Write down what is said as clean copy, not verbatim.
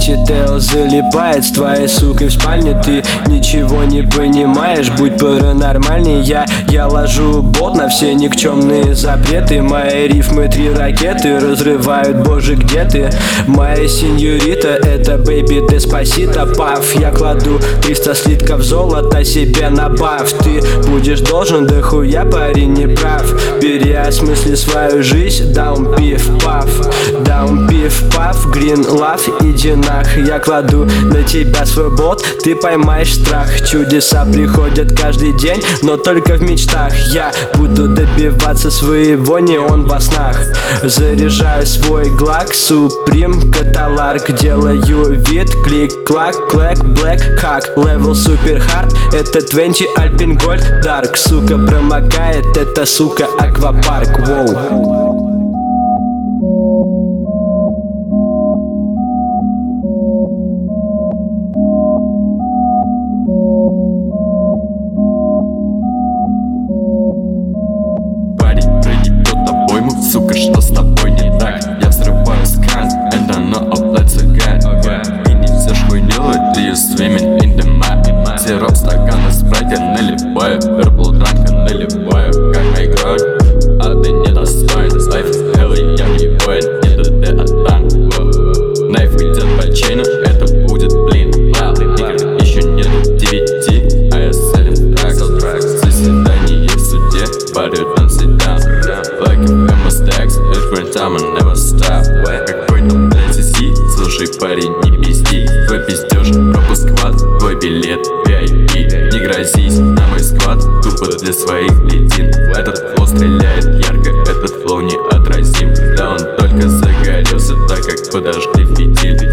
Чител залипает с твоей сукой в спальне. Ты ничего не понимаешь, будь паранормальней. Я ложу бот на все никчемные запреты. Мои рифмы 3 ракеты разрывают, боже, где ты? Моя сеньорита, это бэйби деспасито. Паф, я кладу 300 слитков золота себе на баф. Ты будешь должен, да хуя, парень, не прав. Переосмысли свою жизнь, даун пиф паф. Даун пиф паф, грин лав, иди нах. Я кладу на тебя свой бот, ты поймаешь страх. Чудеса приходят каждый день, но только в мечтах. Я буду добиваться своего, не он во снах. Заряжаю свой глак, суприм каталарк. Делаю вид, клик-клак, клэк, блэк, хак. Левел супер хард, это 20 Альпин Гольд Дарк. Сука промокает, это сука аквапарк, воу. Сука, что с тобой не так? Я взрываю скан, and I know I'll play again. И не все хуйню, do you swimming in the map? Сироп стакана, спрайта наливаю, purple дранка наливаю, как мои грань. А ты недостоин, лайф из белый, я не воин, не ДД, а танк. Найф идет по чейну, это будет блин. Игр еще нету 9, а я селен трак. Заседание в суде, body don't sit down. Like a famous text, every time I never stop. Какой-то, блядь, сиси, слушай, парень, не пизди. Твой пиздеж, пропуск в ад, твой билет VIP. Не грозись, на мой склад, тупо для своих летин. Этот флоу стреляет ярко, этот флоу неотразим. Да он только загорелся, так как подожгли фитиль.